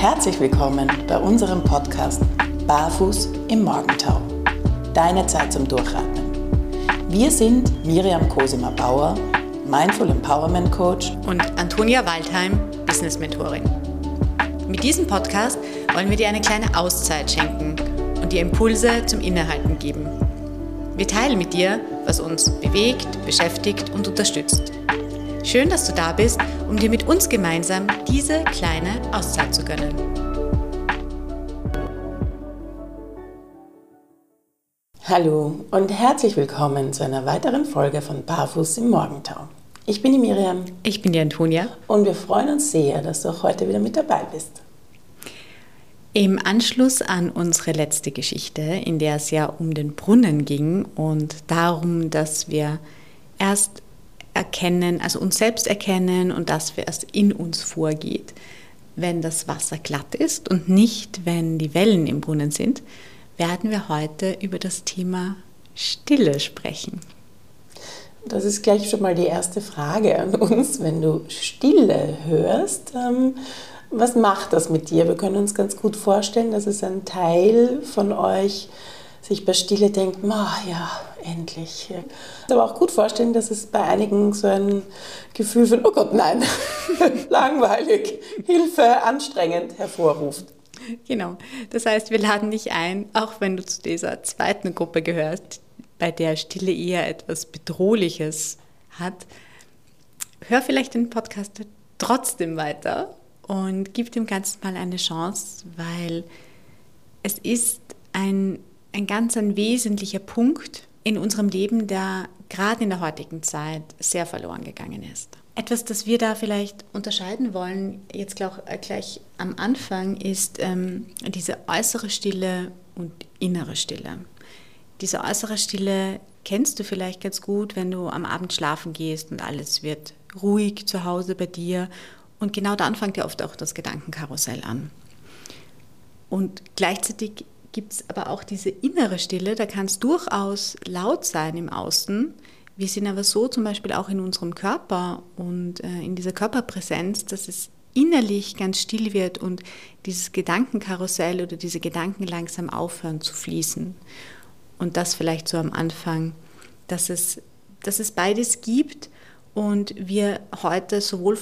Herzlich willkommen bei unserem Podcast Barfuß im Morgentau. Deine Zeit zum Durchatmen. Wir sind Miriam Cosima-Bauer, Mindful Empowerment Coach und Antonia Waldheim, Business Mentorin. Mit diesem Podcast wollen wir dir eine kleine Auszeit schenken und dir Impulse zum Innehalten geben. Wir teilen mit dir, was uns bewegt, beschäftigt und unterstützt. Schön, dass du da bist, um dir mit uns gemeinsam diese kleine Auszeit zu gönnen. Hallo und herzlich willkommen zu einer weiteren Folge von Barfuß im Morgentau. Ich bin die Miriam. Ich bin die Antonia. Und wir freuen uns sehr, dass du auch heute wieder mit dabei bist. Im Anschluss an unsere letzte Geschichte, in der es ja um den Brunnen ging und darum, dass wir erst erkennen, also uns selbst erkennen und das, was in uns vorgeht, wenn das Wasser glatt ist und nicht, wenn die Wellen im Brunnen sind, werden wir heute über das Thema Stille sprechen. Das ist gleich schon mal die erste Frage an uns, wenn du Stille hörst. Was macht das mit dir? Wir können uns ganz gut vorstellen, dass es ein Teil von euch sich bei Stille denkt, ja, endlich. Aber auch gut vorstellen, dass es bei einigen so ein Gefühl von, oh Gott, nein, langweilig, Hilfe, anstrengend hervorruft. Genau, das heißt, wir laden dich ein, auch wenn du zu dieser zweiten Gruppe gehörst, bei der Stille eher etwas Bedrohliches hat, hör vielleicht den Podcast trotzdem weiter und gib dem Ganzen mal eine Chance, weil es ist ein ganz wesentlicher Punkt in unserem Leben, der gerade in der heutigen Zeit sehr verloren gegangen ist. Etwas, das wir da vielleicht unterscheiden wollen, jetzt gleich am Anfang, ist diese äußere Stille und innere Stille. Diese äußere Stille kennst du vielleicht ganz gut, wenn du am Abend schlafen gehst und alles wird ruhig zu Hause bei dir. Und genau dann fängt ja oft auch das Gedankenkarussell an. Und gleichzeitig gibt es aber auch diese innere Stille, da kann es durchaus laut sein im Außen. Wir sind aber so zum Beispiel auch in unserem Körper und in dieser Körperpräsenz, dass es innerlich ganz still wird und dieses Gedankenkarussell oder diese Gedanken langsam aufhören zu fließen. Und das vielleicht so am Anfang, dass es beides gibt und wir heute sowohl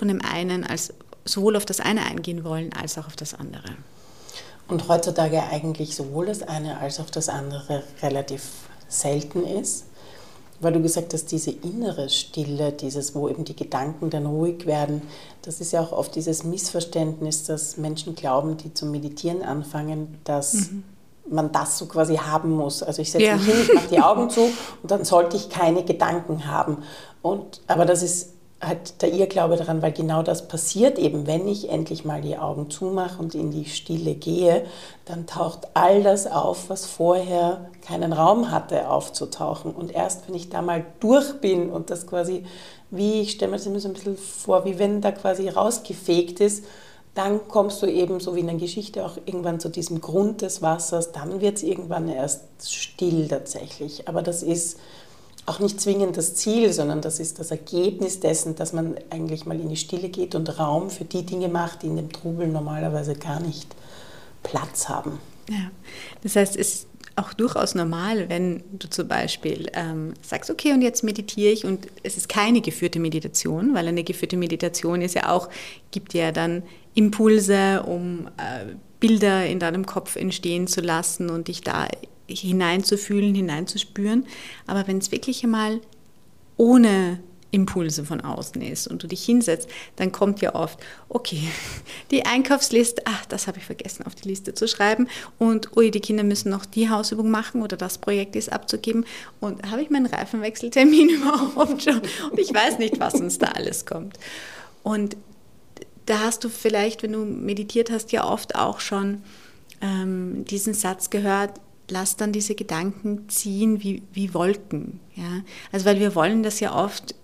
auf das eine eingehen wollen, als auch auf das andere. Und heutzutage eigentlich sowohl das eine als auch das andere relativ selten ist, weil du gesagt hast, diese innere Stille, wo eben die Gedanken dann ruhig werden, das ist ja auch oft dieses Missverständnis, dass Menschen glauben, die zum Meditieren anfangen, dass man das so quasi haben muss. Also ich setze mich hin, ich mache die Augen zu und dann sollte ich keine Gedanken haben. Aber das ist halt der Irrglaube daran, weil genau das passiert eben, wenn ich endlich mal die Augen zumache und in die Stille gehe, dann taucht all das auf, was vorher keinen Raum hatte aufzutauchen. Und erst wenn ich da mal durch bin und das quasi, ich stelle mir das immer so ein bisschen vor, wie wenn da quasi rausgefegt ist, dann kommst du eben, so wie in der Geschichte, auch irgendwann zu diesem Grund des Wassers, dann wird es irgendwann erst still tatsächlich. Aber das ist auch nicht zwingend das Ziel, sondern das ist das Ergebnis dessen, dass man eigentlich mal in die Stille geht und Raum für die Dinge macht, die in dem Trubel normalerweise gar nicht Platz haben. Ja, das heißt, es ist auch durchaus normal, wenn du zum Beispiel sagst, okay, und jetzt meditiere ich und es ist keine geführte Meditation, weil eine geführte Meditation gibt dir ja dann Impulse, um Bilder in deinem Kopf entstehen zu lassen und dich da hineinzufühlen, hineinzuspüren. Aber wenn es wirklich einmal ohne Impulse von außen ist und du dich hinsetzt, dann kommt ja oft, okay, die Einkaufsliste, das habe ich vergessen auf die Liste zu schreiben und die Kinder müssen noch die Hausübung machen oder das Projekt ist abzugeben und habe ich meinen Reifenwechseltermin überhaupt schon und ich weiß nicht, was uns da alles kommt. Und da hast du vielleicht, wenn du meditiert hast, ja oft auch schon diesen Satz gehört, lass dann diese Gedanken ziehen wie Wolken. Ja? Also weil wir wollen das ja oft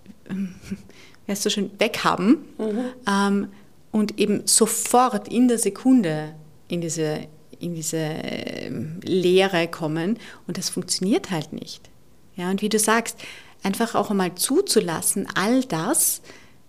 so schön weghaben und eben sofort in der Sekunde in diese Leere kommen und das funktioniert halt nicht. Ja? Und wie du sagst, einfach auch einmal zuzulassen, all das,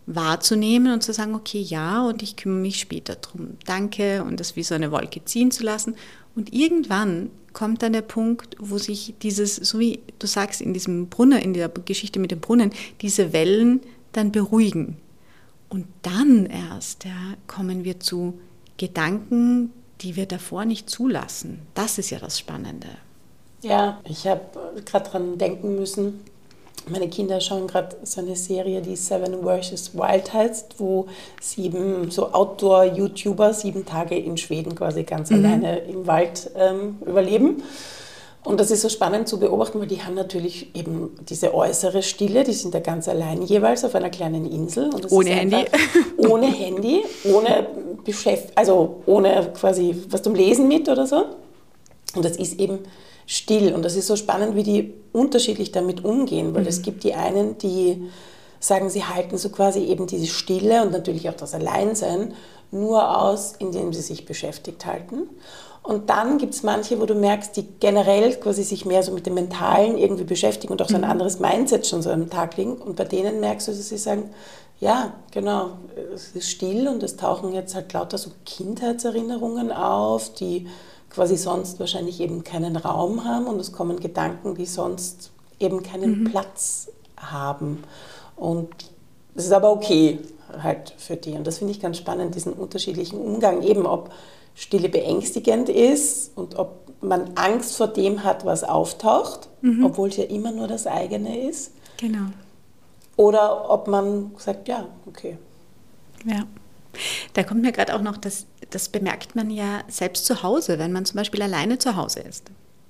wahrzunehmen und zu sagen, okay, ja, und ich kümmere mich später drum. Danke, und das wie so eine Wolke ziehen zu lassen. Und irgendwann kommt dann der Punkt, wo sich dieses, so wie du sagst, in diesem Brunnen, in der Geschichte mit dem Brunnen, diese Wellen dann beruhigen. Und dann erst kommen wir zu Gedanken, die wir davor nicht zulassen. Das ist ja das Spannende. Ja, ich habe gerade dran denken müssen. Meine Kinder schauen gerade so eine Serie, die Seven vs. Wild heißt, wo 7 so Outdoor-YouTuber 7 Tage in Schweden quasi ganz alleine im Wald überleben. Und das ist so spannend zu beobachten, weil die haben natürlich eben diese äußere Stille, die sind da ganz allein jeweils auf einer kleinen Insel. Und das ohne ist Handy. Ohne Handy, ohne also ohne quasi was zum Lesen mit oder so. Und das ist eben still. Und das ist so spannend, wie die unterschiedlich damit umgehen, weil es gibt die einen, die sagen, sie halten so quasi eben diese Stille und natürlich auch das Alleinsein nur aus, indem sie sich beschäftigt halten. Und dann gibt es manche, wo du merkst, die generell quasi sich mehr so mit dem Mentalen irgendwie beschäftigen und auch so ein anderes Mindset schon so am Tag legen. Und bei denen merkst du, dass sie sagen, ja, genau, es ist still und es tauchen jetzt halt lauter so Kindheitserinnerungen auf, die quasi sonst wahrscheinlich eben keinen Raum haben und es kommen Gedanken, die sonst eben keinen Platz haben. Und das ist aber okay halt für die. Und das finde ich ganz spannend, diesen unterschiedlichen Umgang, eben ob Stille beängstigend ist und ob man Angst vor dem hat, was auftaucht, obwohl es ja immer nur das eigene ist. Genau. Oder ob man sagt, ja, okay. Ja. Da kommt mir gerade auch noch, das bemerkt man ja selbst zu Hause, wenn man zum Beispiel alleine zu Hause ist.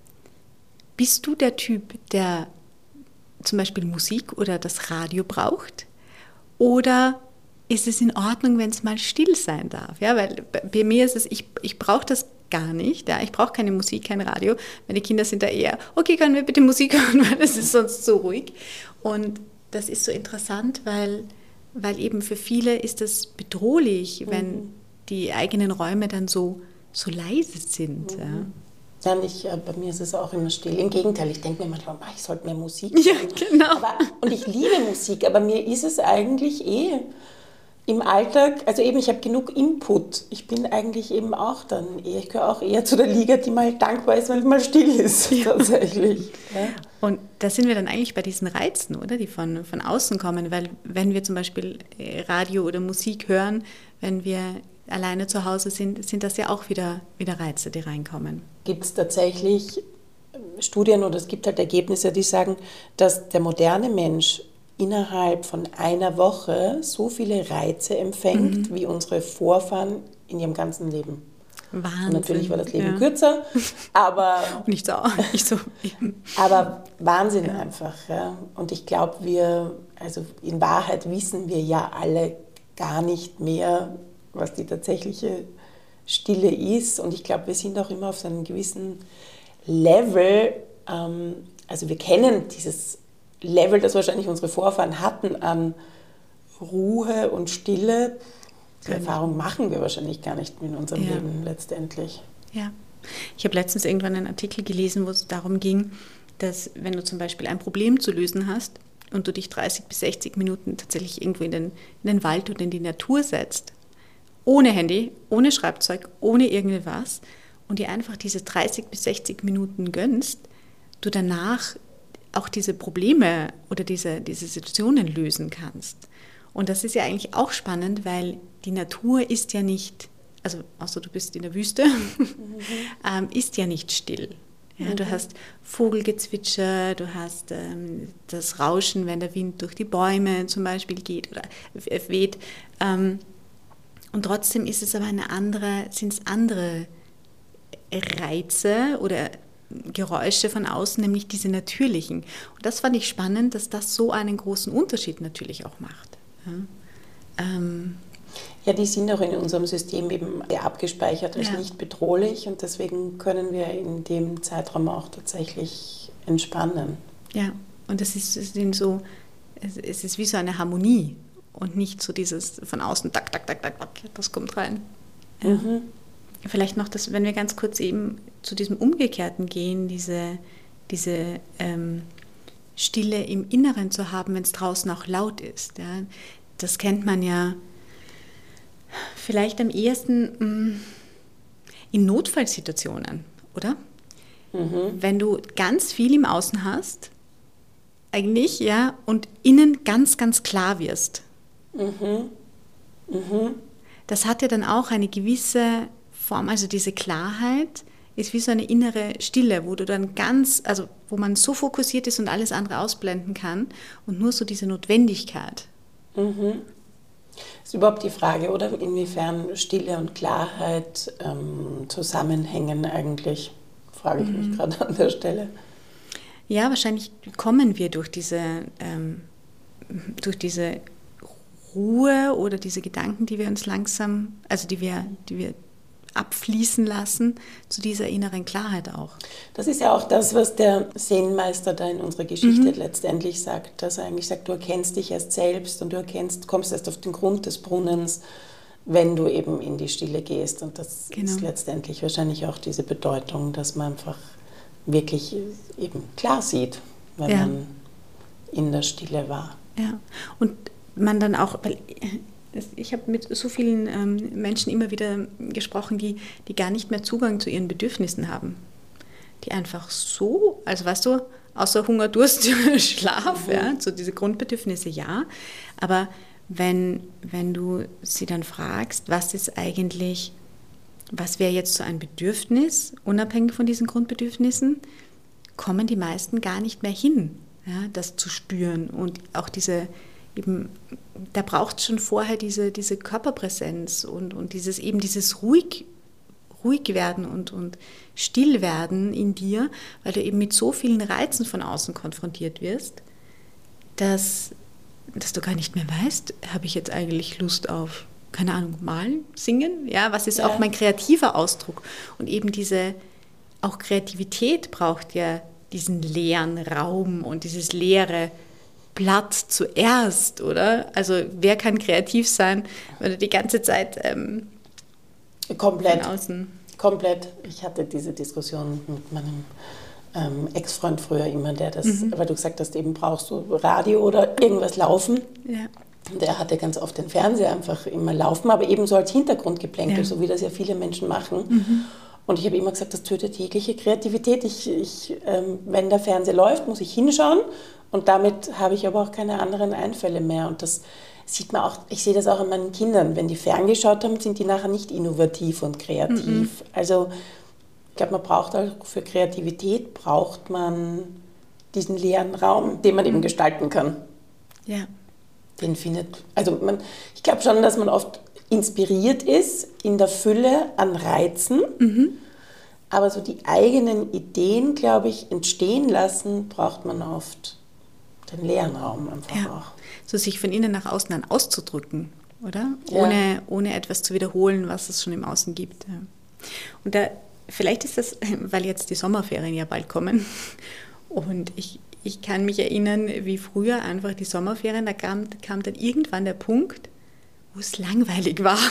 Bist du der Typ, der zum Beispiel Musik oder das Radio braucht? Oder ist es in Ordnung, wenn es mal still sein darf? Ja, weil bei mir ist es, ich brauche das gar nicht. Ja, ich brauche keine Musik, kein Radio. Meine Kinder sind da eher, okay, können wir bitte Musik hören, weil es ist sonst so ruhig. Und das ist so interessant, weil eben für viele ist es bedrohlich, wenn die eigenen Räume dann so leise sind. Ja. Ja, bei mir ist es auch immer still. Im Gegenteil, ich denke mir manchmal, ich sollte mehr Musik hören. Ja, genau. Und ich liebe Musik, aber mir ist es eigentlich im Alltag, also eben, ich habe genug Input. Ich bin eigentlich eben auch dann ich gehöre auch eher zu der Liga, die mal dankbar ist, wenn es mal still ist, tatsächlich. Ja. Und da sind wir dann eigentlich bei diesen Reizen, oder, die von außen kommen, weil wenn wir zum Beispiel Radio oder Musik hören, wenn wir alleine zu Hause sind das ja auch wieder Reize, die reinkommen. Gibt es tatsächlich Studien oder es gibt halt Ergebnisse, die sagen, dass der moderne Mensch innerhalb von einer Woche so viele Reize empfängt, wie unsere Vorfahren in ihrem ganzen Leben. Wahnsinn. Und natürlich war das Leben kürzer, aber... nicht so. Aber Wahnsinn einfach. Ja. Und ich glaube, also in Wahrheit wissen wir ja alle gar nicht mehr, was die tatsächliche Stille ist. Und ich glaube, wir sind auch immer auf so einem gewissen Level, also wir kennen dieses Level, das wahrscheinlich unsere Vorfahren hatten an Ruhe und Stille. Die Erfahrung machen wir wahrscheinlich gar nicht in unserem Leben letztendlich. Ja, ich habe letztens irgendwann einen Artikel gelesen, wo es darum ging, dass wenn du zum Beispiel ein Problem zu lösen hast und du dich 30 bis 60 Minuten tatsächlich irgendwo in den Wald oder in die Natur setzt, ohne Handy, ohne Schreibzeug, ohne irgendwas und dir einfach diese 30 bis 60 Minuten gönnst, du danach auch diese Probleme oder diese Situationen lösen kannst. Und das ist ja eigentlich auch spannend, weil die Natur ist ja nicht, also außer du bist in der Wüste, ist ja nicht still. Ja, du hast Vogelgezwitscher, du hast das Rauschen, wenn der Wind durch die Bäume zum Beispiel geht oder weht. Und trotzdem ist es aber sind es andere Reize oder Geräusche von außen, nämlich diese natürlichen. Und das fand ich spannend, dass das so einen großen Unterschied natürlich auch macht. Ja, die sind auch in unserem System eben abgespeichert als nicht bedrohlich und deswegen können wir in dem Zeitraum auch tatsächlich entspannen. Ja, und es ist wie so eine Harmonie und nicht so dieses von außen, tak, tak, tak, tak, tak, das kommt rein. Ja. Vielleicht noch, wenn wir ganz kurz eben zu diesem Umgekehrten gehen, diese Stille im Inneren zu haben, wenn es draußen auch laut ist. Ja. das kennt man ja vielleicht am ehesten in Notfallsituationen, oder? Wenn du ganz viel im Außen hast, eigentlich, ja, und innen ganz, ganz klar wirst. Das hat ja dann auch eine gewisse Form, also diese Klarheit ist wie so eine innere Stille, wo du dann also wo man so fokussiert ist und alles andere ausblenden kann und nur so diese Notwendigkeit. Ist überhaupt die Frage, oder? Inwiefern Stille und Klarheit zusammenhängen eigentlich, frage ich mich gerade an der Stelle. Ja, wahrscheinlich kommen wir durch diese Ruhe oder diese Gedanken, die wir uns langsam, also die wir abfließen lassen, zu dieser inneren Klarheit auch. Das ist ja auch das, was der Zen-Meister da in unserer Geschichte letztendlich sagt, dass er eigentlich sagt, du erkennst dich erst selbst und kommst erst auf den Grund des Brunnens, wenn du eben in die Stille gehst. Und das ist letztendlich wahrscheinlich auch diese Bedeutung, dass man einfach wirklich eben klar sieht, wenn man in der Stille war. Ja, und man dann auch, weil ich habe mit so vielen Menschen immer wieder gesprochen, die gar nicht mehr Zugang zu ihren Bedürfnissen haben. Die einfach so, also weißt du, außer Hunger, Durst, Schlaf, ja, so diese Grundbedürfnisse ja, aber wenn du sie dann fragst, was wäre jetzt so ein Bedürfnis, unabhängig von diesen Grundbedürfnissen, kommen die meisten gar nicht mehr hin, ja, das zu spüren und auch da braucht es schon vorher diese Körperpräsenz und dieses ruhig werden und still werden in dir, weil du eben mit so vielen Reizen von außen konfrontiert wirst, dass du gar nicht mehr weißt, habe ich jetzt eigentlich Lust auf, keine Ahnung, malen, singen? Ja, was ist auch mein kreativer Ausdruck? Und eben auch Kreativität braucht ja diesen leeren Raum und dieses leere Blatt zuerst, oder? Also wer kann kreativ sein, wenn du die ganze Zeit Komplett. von außen... Komplett. Ich hatte diese Diskussion mit meinem Ex-Freund früher immer, der das, weil du gesagt hast, eben brauchst du Radio oder irgendwas laufen. Ja. Der hatte ganz oft den Fernseher einfach immer laufen, aber eben so als Hintergrundgeplänkel, so wie das ja viele Menschen machen. Und ich habe immer gesagt, das tötet jegliche Kreativität. Wenn der Fernseher läuft, muss ich hinschauen und damit habe ich aber auch keine anderen Einfälle mehr. Und das sieht man auch, ich sehe das auch an meinen Kindern. Wenn die ferngeschaut haben, sind die nachher nicht innovativ und kreativ. Also ich glaube, man braucht auch für Kreativität, braucht man diesen leeren Raum, den man eben gestalten kann. Ja. Den ich glaube schon, dass man oft inspiriert ist in der Fülle an Reizen, aber so die eigenen Ideen, glaube ich, entstehen lassen, braucht man oft den leeren Raum einfach auch. So sich von innen nach außen dann auszudrücken, oder? Ja. Ohne etwas zu wiederholen, was es schon im Außen gibt. Ja. Und vielleicht ist das, weil jetzt die Sommerferien ja bald kommen und ich kann mich erinnern, wie früher einfach die Sommerferien, da kam dann irgendwann der Punkt, wo es langweilig war.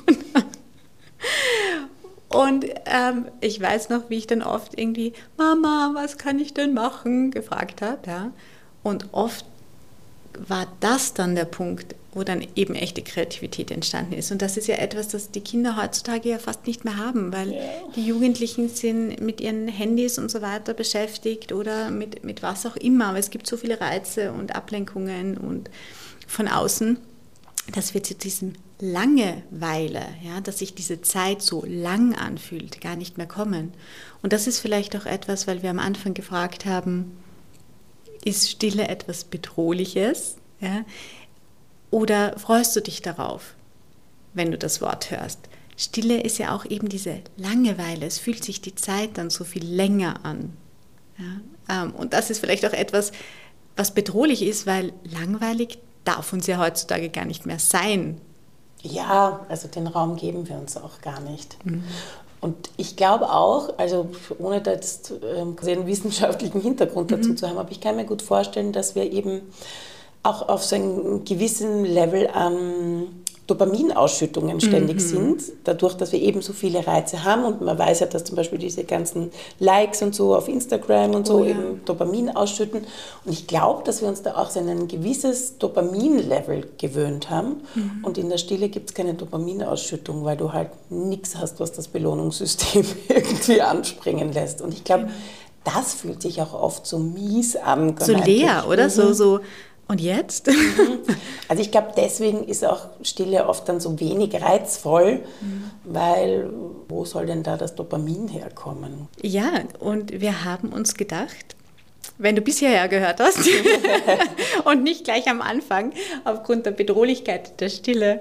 Und ich weiß noch, wie ich dann oft irgendwie, Mama, was kann ich denn machen, gefragt habe. Ja. Und oft war das dann der Punkt, wo dann eben echte Kreativität entstanden ist. Und das ist ja etwas, das die Kinder heutzutage ja fast nicht mehr haben, weil die Jugendlichen sind mit ihren Handys und so weiter beschäftigt oder mit was auch immer. Aber es gibt so viele Reize und Ablenkungen und von außen, dass wir zu diesem Langeweile, ja, dass sich diese Zeit so lang anfühlt, gar nicht mehr kommen. Und das ist vielleicht auch etwas, weil wir am Anfang gefragt haben, ist Stille etwas Bedrohliches? Ja? Oder freust du dich darauf, wenn du das Wort hörst? Stille ist ja auch eben diese Langeweile. Es fühlt sich die Zeit dann so viel länger an. Ja? Und das ist vielleicht auch etwas, was bedrohlich ist, weil langweilig darf uns ja heutzutage gar nicht mehr sein. Ja, also den Raum geben wir uns auch gar nicht. Und ich glaube auch, also ohne da jetzt einen wissenschaftlichen Hintergrund dazu zu haben, aber ich kann mir gut vorstellen, dass wir eben auch auf so einem gewissen Level an Dopaminausschüttungen ständig sind, dadurch, dass wir eben so viele Reize haben und man weiß ja, dass zum Beispiel diese ganzen Likes und so auf Instagram und so eben Dopamin ausschütten und ich glaube, dass wir uns da auch so ein gewisses Dopamin-Level gewöhnt haben und in der Stille gibt es keine Dopaminausschüttung, weil du halt nichts hast, was das Belohnungssystem irgendwie anspringen lässt und ich glaube, das fühlt sich auch oft so mies an. So leer, oder? So, und jetzt? Also ich glaube, deswegen ist auch Stille oft dann so wenig reizvoll, weil wo soll denn da das Dopamin herkommen? Ja, und wir haben uns gedacht, wenn du bisher gehört hast und nicht gleich am Anfang aufgrund der Bedrohlichkeit der Stille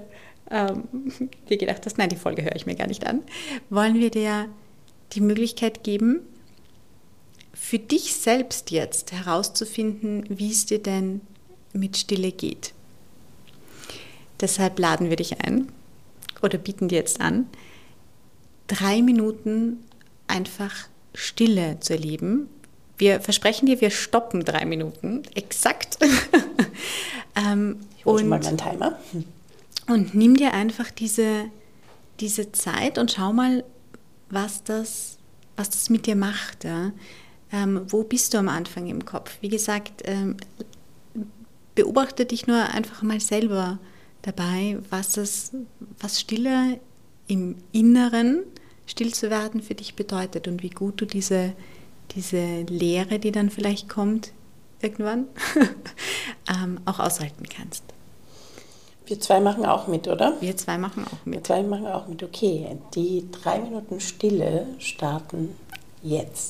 dir gedacht hast, nein, die Folge höre ich mir gar nicht an, wollen wir dir die Möglichkeit geben, für dich selbst jetzt herauszufinden, wie es dir denn mit Stille geht. Deshalb laden wir dich ein oder bieten dir jetzt an, 3 Minuten einfach Stille zu erleben. Wir versprechen dir, wir stoppen 3 Minuten, exakt. Ich hole schon mal meinen Timer. Und nimm dir einfach diese Zeit und schau mal, was das mit dir macht. Ja? Wo bist du am Anfang im Kopf? Wie gesagt, beobachte dich nur einfach mal selber dabei, was Stille im Inneren, still zu werden für dich bedeutet und wie gut du diese Leere, die dann vielleicht kommt, irgendwann, auch aushalten kannst. Wir zwei machen auch mit, oder? Wir zwei machen auch mit. Wir zwei machen auch mit. Okay, die 3 Minuten Stille starten jetzt.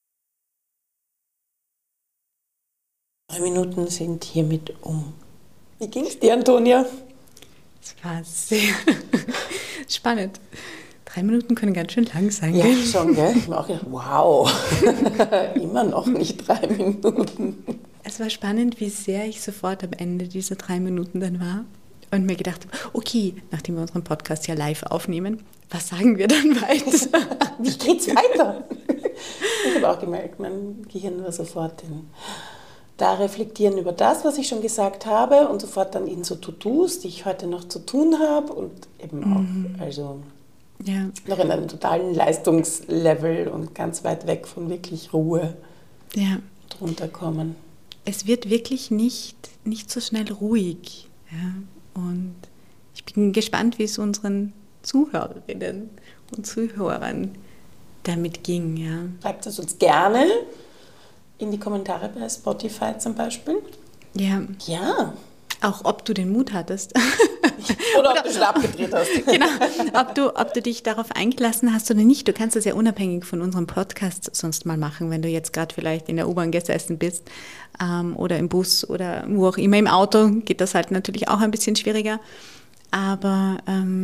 Die 3 Minuten sind hiermit um. Wie ging es dir, Antonia? Es war sehr spannend. 3 Minuten können ganz schön lang sein, Ja, gell? schon, gell? Ich habe auch gedacht, wow, immer noch nicht 3 Minuten. Es war spannend, wie sehr ich sofort am Ende dieser 3 Minuten dann war und mir gedacht habe, okay, nachdem wir unseren Podcast ja live aufnehmen, was sagen wir dann weiter? Wie geht's weiter? Ich habe auch gemerkt, mein Gehirn war sofort da reflektieren über das, was ich schon gesagt habe und sofort dann in so To-Dos, die ich heute noch zu tun habe und eben auch, also Ja. noch in einem totalen Leistungslevel und ganz weit weg von wirklich Ruhe Ja. drunter kommen. Es wird wirklich nicht so schnell ruhig. Ja? Und ich bin gespannt, wie es unseren Zuhörerinnen und Zuhörern damit ging. Ja. Schreibt es uns gerne in die Kommentare bei Spotify zum Beispiel. Ja. Ja. Auch ob du den Mut hattest. Oder ob du schon abgedreht hast. Genau, ob du dich darauf eingelassen hast oder nicht. Du kannst das ja unabhängig von unserem Podcast sonst mal machen, wenn du jetzt gerade vielleicht in der U-Bahn gesessen bist oder im Bus oder wo auch immer. Im Auto geht das halt natürlich auch ein bisschen schwieriger. Aber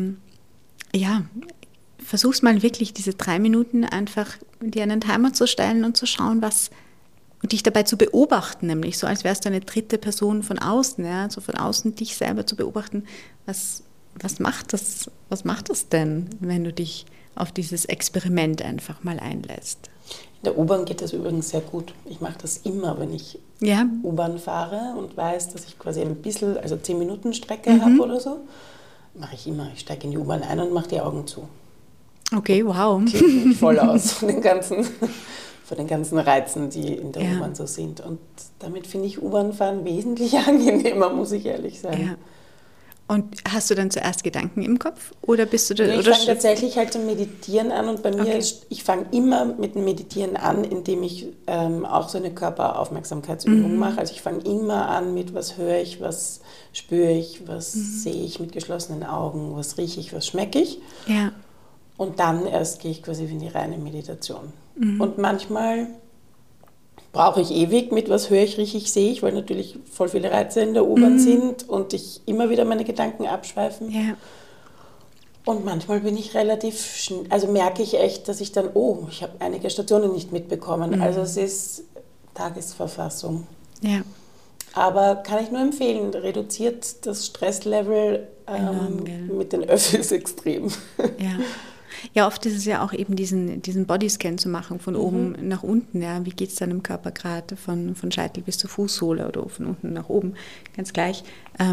ja, versuch's mal wirklich diese 3 Minuten einfach dir einen Timer zu stellen und zu schauen, und dich dabei zu beobachten, nämlich so, als wärst du eine dritte Person von außen, ja, so von außen dich selber zu beobachten. Was macht das denn, wenn du dich auf dieses Experiment einfach mal einlässt? In der U-Bahn geht das übrigens sehr gut. Ich mache das immer, wenn ich U-Bahn fahre und weiß, dass ich quasi ein bisschen, also 10 Minuten Strecke habe oder so, mache ich immer. Ich steige in die U-Bahn ein und mache die Augen zu. Okay, wow. Klingt mich voll aus von den ganzen Reizen, die in der U-Bahn so sind. Und damit finde ich U-Bahn-Fahren wesentlich angenehmer, muss ich ehrlich sagen. Ja. Und hast du dann zuerst Gedanken im Kopf? Oder bist du da, ich fange tatsächlich halt zum Meditieren an und bei mir ich fange immer mit dem Meditieren an, indem ich auch so eine Körperaufmerksamkeitsübung mache. Also ich fange immer an mit, was höre ich, was spüre ich, was sehe ich mit geschlossenen Augen, was rieche ich, was schmecke ich. Ja. Und dann erst gehe ich quasi in die reine Meditation. Und manchmal brauche ich ewig mit, was höre ich, rieche ich, sehe ich, weil natürlich voll viele Reize in der U-Bahn sind und ich immer wieder meine Gedanken abschweifen. Ja. Und manchmal bin ich relativ, also merke ich echt, dass ich dann, ich habe einige Stationen nicht mitbekommen. Also es ist Tagesverfassung. Ja. Aber kann ich nur empfehlen, reduziert das Stresslevel mit den Öffis extrem. Ja. Ja, oft ist es ja auch eben diesen Bodyscan zu machen, von oben nach unten. Ja. Wie geht es deinem Körper gerade von Scheitel bis zur Fußsohle oder von unten nach oben, ganz gleich.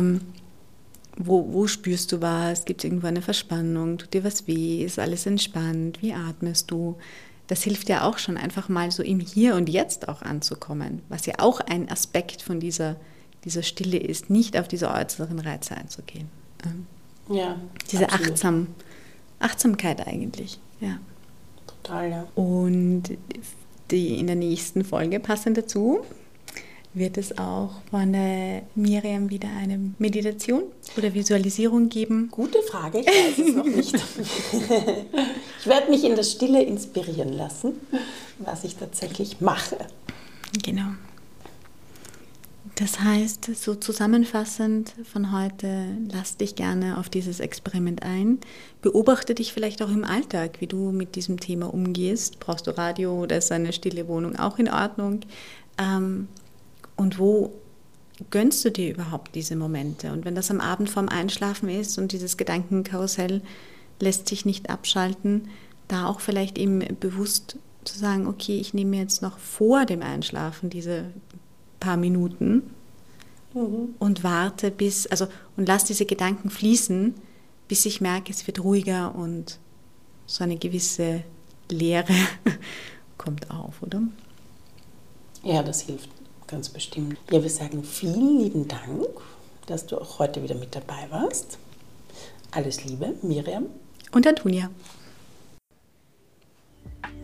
Wo spürst du was? Gibt es irgendwo eine Verspannung? Tut dir was weh? Ist alles entspannt? Wie atmest du? Das hilft ja auch schon, einfach mal so im Hier und Jetzt auch anzukommen, was ja auch ein Aspekt von dieser Stille ist, nicht auf diese äußeren Reize einzugehen. Ja, diese Achtsamkeit eigentlich, ja. Total, ja. Und in der nächsten Folge, passend dazu, wird es auch von der Miriam wieder eine Meditation oder Visualisierung geben? Gute Frage, ich weiß es noch nicht. Ich werde mich in der Stille inspirieren lassen, was ich tatsächlich mache. Genau. Das heißt, so zusammenfassend von heute, lass dich gerne auf dieses Experiment ein. Beobachte dich vielleicht auch im Alltag, wie du mit diesem Thema umgehst. Brauchst du Radio oder ist eine stille Wohnung auch in Ordnung? Und wo gönnst du dir überhaupt diese Momente? Und wenn das am Abend vorm Einschlafen ist und dieses Gedankenkarussell lässt sich nicht abschalten, da auch vielleicht eben bewusst zu sagen, okay, ich nehme mir jetzt noch vor dem Einschlafen diese paar Minuten und warte und lass diese Gedanken fließen, bis ich merke, es wird ruhiger und so eine gewisse Leere kommt auf, oder? Ja, das hilft ganz bestimmt. Ja, wir sagen vielen lieben Dank, dass du auch heute wieder mit dabei warst. Alles Liebe, Miriam und Antonia.